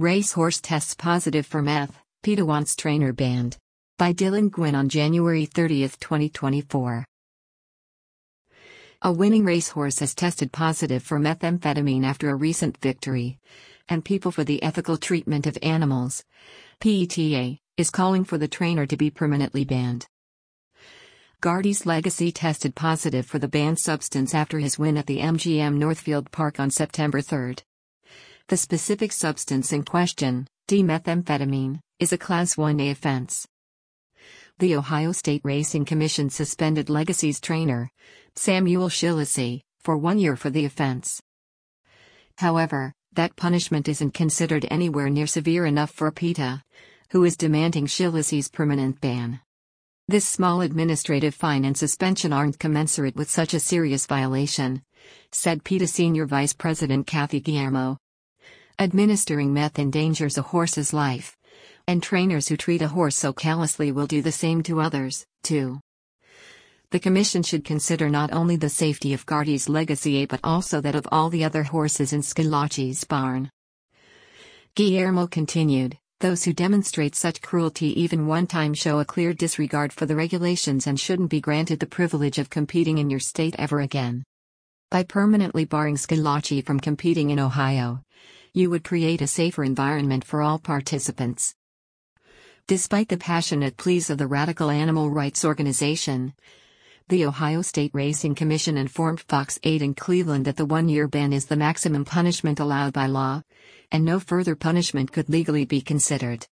Racehorse tests positive for meth, PETA wants trainer banned. By Dylan Gwynn on January 30, 2024. A winning racehorse has tested positive for methamphetamine after a recent victory, and People for the Ethical Treatment of Animals, PETA, is calling for the trainer to be permanently banned. Gardy's Legacy tested positive for the banned substance after his win at the MGM Northfield Park on September 3. The specific substance in question, D-methamphetamine, is a Class 1A offense. The Ohio State Racing Commission suspended Legacy's trainer, Samuel Shillacy, for 1 year for the offense. However, that punishment isn't considered anywhere near severe enough for PETA, who is demanding Shillacy's permanent ban. This small administrative fine and suspension aren't commensurate with such a serious violation, said PETA Senior Vice President Kathy Guillermo. Administering meth endangers a horse's life, and trainers who treat a horse so callously will do the same to others, too. The commission should consider not only the safety of Gardy's Legacy but also that of all the other horses in Scilacci's barn. Guillermo continued, those who demonstrate such cruelty even one time show a clear disregard for the regulations and shouldn't be granted the privilege of competing in your state ever again. By permanently barring Scilacci from competing in Ohio, you would create a safer environment for all participants. Despite the passionate pleas of the radical animal rights organization, the Ohio State Racing Commission informed Fox 8 in Cleveland that the 1-year ban is the maximum punishment allowed by law, and no further punishment could legally be considered.